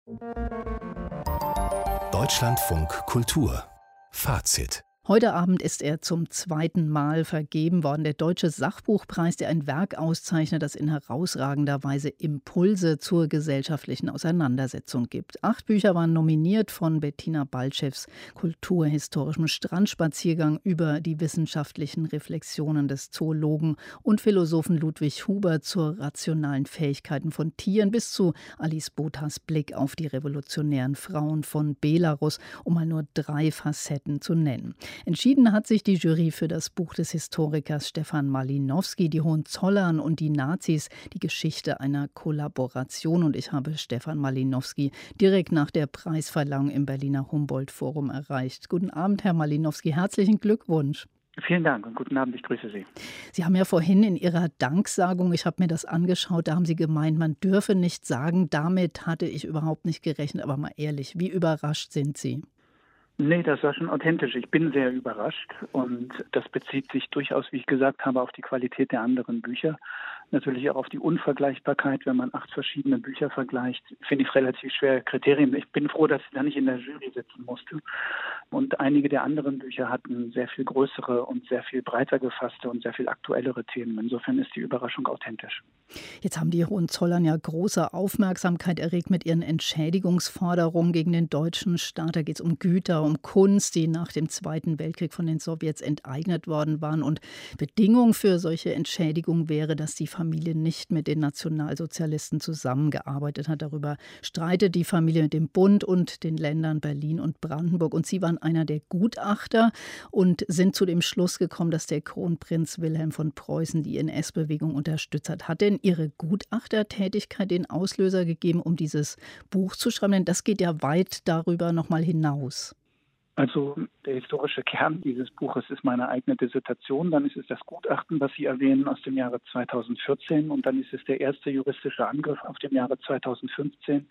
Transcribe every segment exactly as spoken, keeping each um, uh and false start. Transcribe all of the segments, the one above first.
Deutschlandfunk Kultur Fazit. Heute Abend ist er zum zweiten Mal vergeben worden. Der Deutsche Sachbuchpreis, der ein Werk auszeichnet, das in herausragender Weise Impulse zur gesellschaftlichen Auseinandersetzung gibt. Acht Bücher waren nominiert, von Bettina Baltschews kulturhistorischem Strandspaziergang über die wissenschaftlichen Reflexionen des Zoologen und Philosophen Ludwig Huber zur rationalen Fähigkeiten von Tieren bis zu Alice Botas Blick auf die revolutionären Frauen von Belarus, um mal nur drei Facetten zu nennen. Entschieden hat sich die Jury für das Buch des Historikers Stefan Malinowski, Die Hohenzollern und die Nazis, die Geschichte einer Kollaboration. Und ich habe Stefan Malinowski direkt nach der Preisverleihung im Berliner Humboldt-Forum erreicht. Guten Abend, Herr Malinowski, herzlichen Glückwunsch. Vielen Dank und guten Abend, ich grüße Sie. Sie haben ja vorhin in Ihrer Danksagung, ich habe mir das angeschaut, da haben Sie gemeint, man dürfe nicht sagen, damit hatte ich überhaupt nicht gerechnet. Aber mal ehrlich, wie überrascht sind Sie? Nee, das war schon authentisch. Ich bin sehr überrascht und das bezieht sich durchaus, wie ich gesagt habe, auf die Qualität der anderen Bücher. Natürlich auch auf die Unvergleichbarkeit. Wenn man acht verschiedene Bücher vergleicht, finde ich es relativ schwer, Kriterien. Ich bin froh, dass ich da nicht in der Jury sitzen musste. Und einige der anderen Bücher hatten sehr viel größere und sehr viel breiter gefasste und sehr viel aktuellere Themen. Insofern ist die Überraschung authentisch. Jetzt haben die Hohenzollern ja große Aufmerksamkeit erregt mit ihren Entschädigungsforderungen gegen den deutschen Staat. Da geht es um Güter, um Kunst, die nach dem Zweiten Weltkrieg von den Sowjets enteignet worden waren. Und Bedingung für solche Entschädigung wäre, dass die Familie nicht mit den Nationalsozialisten zusammengearbeitet hat. Darüber streitet die Familie mit dem Bund und den Ländern Berlin und Brandenburg. Und Sie waren einer der Gutachter und sind zu dem Schluss gekommen, dass der Kronprinz Wilhelm von Preußen die N S-Bewegung unterstützt hat. Hat denn Ihre Gutachtertätigkeit den Auslöser gegeben, um dieses Buch zu schreiben? Denn das geht ja weit darüber noch mal hinaus. Also der historische Kern dieses Buches ist meine eigene Dissertation. Dann ist es das Gutachten, was Sie erwähnen, aus dem Jahre zweitausendvierzehn. Und dann ist es der erste juristische Angriff auf dem Jahre zweitausendfünfzehn,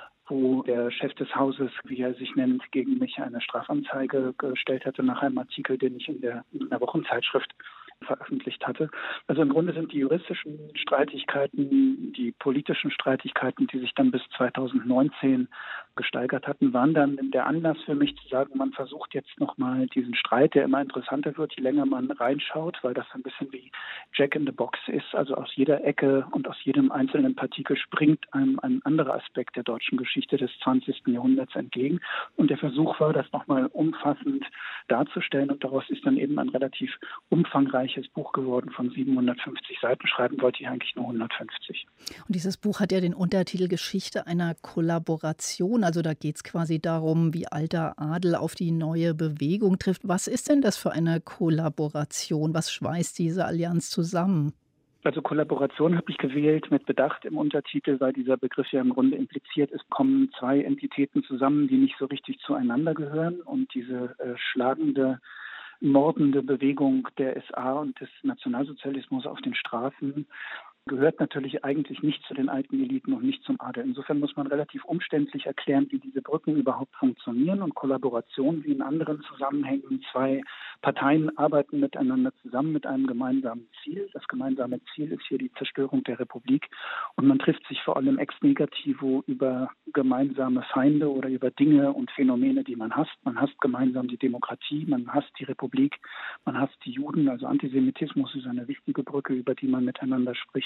wo der Chef des Hauses, wie er sich nennt, gegen mich eine Strafanzeige gestellt hatte nach einem Artikel, den ich in der, in der Wochenzeitschrift veröffentlicht hatte. Also im Grunde sind die juristischen Streitigkeiten, die politischen Streitigkeiten, die sich dann bis zweitausendneunzehn gesteigert hatten, waren dann der Anlass für mich zu sagen, man versucht jetzt nochmal diesen Streit, der immer interessanter wird, je länger man reinschaut, weil das ein bisschen wie Jack in the Box ist. Also aus jeder Ecke und aus jedem einzelnen Partikel springt einem ein anderer Aspekt der deutschen Geschichte des zwanzigsten Jahrhunderts entgegen. Und der Versuch war, das nochmal umfassend darzustellen. Und daraus ist dann eben ein relativ umfangreiches Buch geworden von siebenhundertfünfzig Seiten. Schreiben wollte ich eigentlich nur hundertfünfzig. Und dieses Buch hat ja den Untertitel Geschichte einer Kollaboration. Also da geht es quasi darum, wie alter Adel auf die neue Bewegung trifft. Was ist denn das für eine Kollaboration? Was schweißt diese Allianz zusammen? Also Kollaboration habe ich gewählt mit Bedacht im Untertitel, weil dieser Begriff ja im Grunde impliziert, es kommen zwei Entitäten zusammen, die nicht so richtig zueinander gehören. Und diese äh, schlagende, mordende Bewegung der S A und des Nationalsozialismus auf den Straßen gehört natürlich eigentlich nicht zu den alten Eliten und nicht zum Adel. Insofern muss man relativ umständlich erklären, wie diese Brücken überhaupt funktionieren und Kollaboration, wie in anderen Zusammenhängen. Zwei Parteien arbeiten miteinander zusammen mit einem gemeinsamen Ziel. Das gemeinsame Ziel ist hier die Zerstörung der Republik und man trifft sich vor allem ex negativo über gemeinsame Feinde oder über Dinge und Phänomene, die man hasst. Man hasst gemeinsam die Demokratie, man hasst die Republik, man hasst die Juden. Also Antisemitismus ist eine wichtige Brücke, über die man miteinander spricht.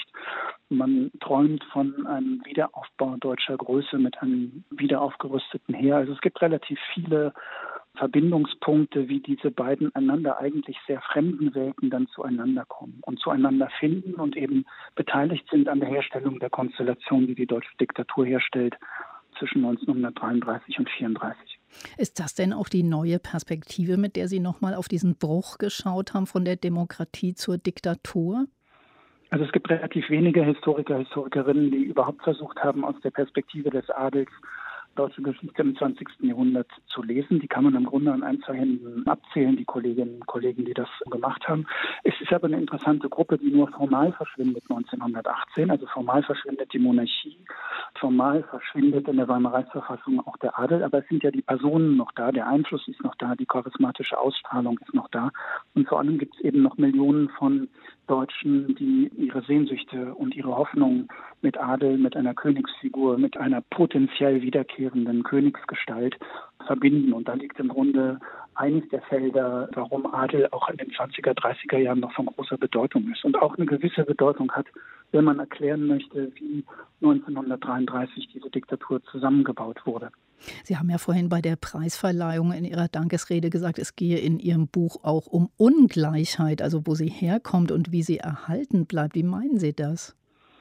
Man träumt von einem Wiederaufbau deutscher Größe mit einem wiederaufgerüsteten Heer. Also es gibt relativ viele Verbindungspunkte, wie diese beiden einander eigentlich sehr fremden Welten dann zueinander kommen und zueinander finden und eben beteiligt sind an der Herstellung der Konstellation, die die deutsche Diktatur herstellt zwischen neunzehnhundertdreiunddreißig und vierunddreißig. Ist das denn auch die neue Perspektive, mit der Sie nochmal auf diesen Bruch geschaut haben von der Demokratie zur Diktatur? Also es gibt relativ wenige Historiker, Historikerinnen, die überhaupt versucht haben, aus der Perspektive des Adels deutsche Geschichte im zwanzigsten Jahrhundert zu lesen. Die kann man im Grunde an ein, zwei Händen abzählen, die Kolleginnen und Kollegen, die das gemacht haben. Es ist aber eine interessante Gruppe, die nur formal verschwindet neunzehnhundertachtzehn. Also formal verschwindet die Monarchie, formal verschwindet in der Weimarer Reichsverfassung auch der Adel. Aber es sind ja die Personen noch da, der Einfluss ist noch da, die charismatische Ausstrahlung ist noch da. Und vor allem gibt es eben noch Millionen von Deutschen, die ihre Sehnsüchte und ihre Hoffnungen mit Adel, mit einer Königsfigur, mit einer potenziell wiederkehrenden Königsgestalt verbinden. Und da liegt im Grunde eines der Felder, warum Adel auch in den zwanziger, dreißiger Jahren noch von großer Bedeutung ist und auch eine gewisse Bedeutung hat, wenn man erklären möchte, wie neunzehnhundertdreiunddreißig diese Diktatur zusammengebaut wurde. Sie haben ja vorhin bei der Preisverleihung in Ihrer Dankesrede gesagt, es gehe in Ihrem Buch auch um Ungleichheit, also wo sie herkommt und wie sie erhalten bleibt. Wie meinen Sie das?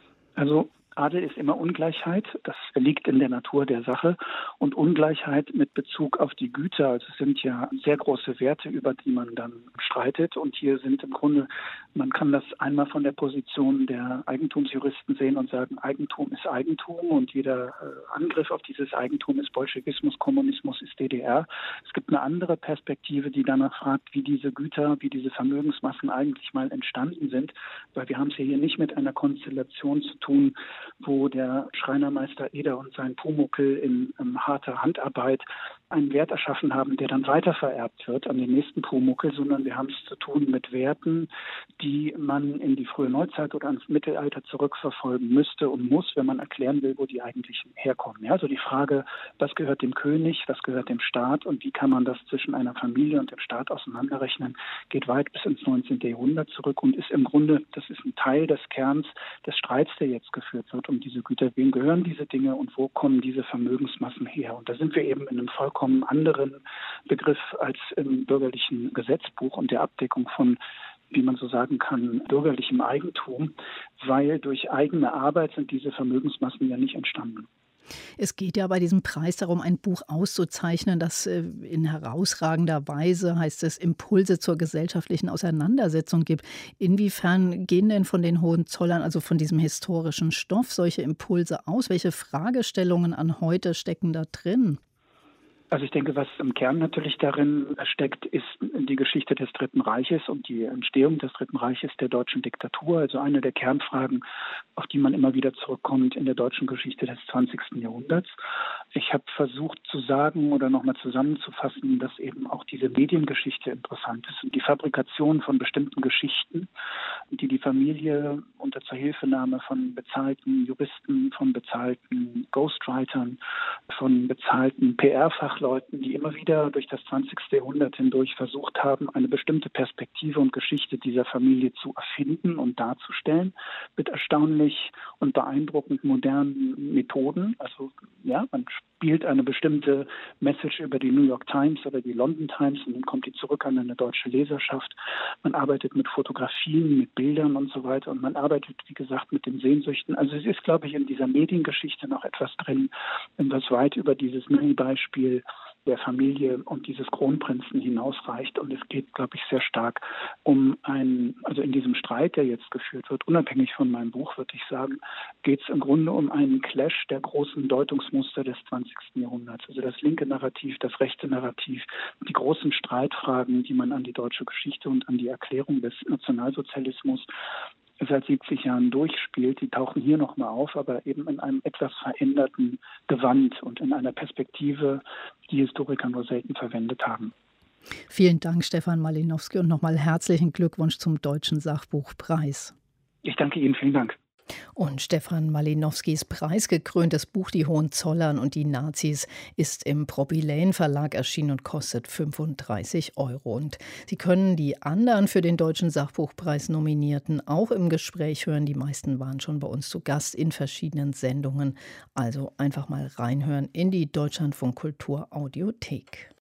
Also Adel ist immer Ungleichheit, das liegt in der Natur der Sache. Und Ungleichheit mit Bezug auf die Güter, also es sind ja sehr große Werte, über die man dann streitet. Und hier sind im Grunde, man kann das einmal von der Position der Eigentumsjuristen sehen und sagen, Eigentum ist Eigentum und jeder äh, Angriff auf dieses Eigentum ist Bolschewismus, Kommunismus ist D D R. Es gibt eine andere Perspektive, die danach fragt, wie diese Güter, wie diese Vermögensmassen eigentlich mal entstanden sind, weil wir haben es hier nicht mit einer Konstellation zu tun, wo der Schreinermeister Eder und sein Pumuckl in ähm, harter Handarbeit einen Wert erschaffen haben, der dann weitervererbt wird an den nächsten Pumuckl, sondern wir haben es zu tun mit Werten, die man in die frühe Neuzeit oder ans Mittelalter zurückverfolgen müsste und muss, wenn man erklären will, wo die eigentlich herkommen. Ja, also die Frage, was gehört dem König, was gehört dem Staat und wie kann man das zwischen einer Familie und dem Staat auseinanderrechnen, geht weit bis ins neunzehnten Jahrhundert zurück und ist im Grunde, das ist ein Teil des Kerns des Streits, der jetzt geführt wird um diese Güter. Wem gehören diese Dinge und wo kommen diese Vermögensmassen her? Und da sind wir eben in einem vollkommen anderen Begriff als im bürgerlichen Gesetzbuch und der Abdeckung von, wie man so sagen kann, bürgerlichem Eigentum, weil durch eigene Arbeit sind diese Vermögensmassen ja nicht entstanden. Es geht ja bei diesem Preis darum, ein Buch auszuzeichnen, das in herausragender Weise, heißt es, Impulse zur gesellschaftlichen Auseinandersetzung gibt. Inwiefern gehen denn von den Hohenzollern, also von diesem historischen Stoff, solche Impulse aus? Welche Fragestellungen an heute stecken da drin? Also ich denke, was im Kern natürlich darin steckt, ist die Geschichte des Dritten Reiches und die Entstehung des Dritten Reiches, der deutschen Diktatur. Also eine der Kernfragen, auf die man immer wieder zurückkommt in der deutschen Geschichte des zwanzigsten Jahrhunderts. Ich habe versucht zu sagen oder nochmal zusammenzufassen, dass eben auch diese Mediengeschichte interessant ist und die Fabrikation von bestimmten Geschichten, die die Familie unter Zuhilfenahme von bezahlten Juristen, von bezahlten Ghostwritern, von bezahlten P R-Fachleuten, die immer wieder durch das zwanzigste Jahrhundert hindurch versucht haben, eine bestimmte Perspektive und Geschichte dieser Familie zu erfinden und darzustellen, mit erstaunlich und beeindruckend modernen Methoden. Also ja, man spielt eine bestimmte Message über die New York Times oder die London Times und dann kommt die zurück an eine deutsche Leserschaft. Man arbeitet mit Fotografien, mit Bildern und so weiter und man arbeitet, wie gesagt, mit den Sehnsüchten. Also es ist, glaube ich, in dieser Mediengeschichte noch etwas drin, was weit über dieses Mini-Beispiel der Familie und dieses Kronprinzen hinausreicht. Und es geht, glaube ich, sehr stark um ein, also in diesem Streit, der jetzt geführt wird, unabhängig von meinem Buch, würde ich sagen, geht es im Grunde um einen Clash der großen Deutungsmuster des zwanzigsten Jahrhunderts. Also das linke Narrativ, das rechte Narrativ, die großen Streitfragen, die man an die deutsche Geschichte und an die Erklärung des Nationalsozialismus seit siebzig Jahren durchspielt, die tauchen hier nochmal auf, aber eben in einem etwas veränderten Gewand und in einer Perspektive, die Historiker nur selten verwendet haben. Vielen Dank, Stefan Malinowski, und nochmal herzlichen Glückwunsch zum Deutschen Sachbuchpreis. Ich danke Ihnen, vielen Dank. Und Stefan Malinowskis preisgekröntes Buch Die Hohenzollern und die Nazis ist im Propyläen Verlag erschienen und kostet fünfunddreißig Euro. Und Sie können die anderen für den Deutschen Sachbuchpreis Nominierten auch im Gespräch hören. Die meisten waren schon bei uns zu Gast in verschiedenen Sendungen. Also einfach mal reinhören in die Deutschlandfunk Kultur Audiothek.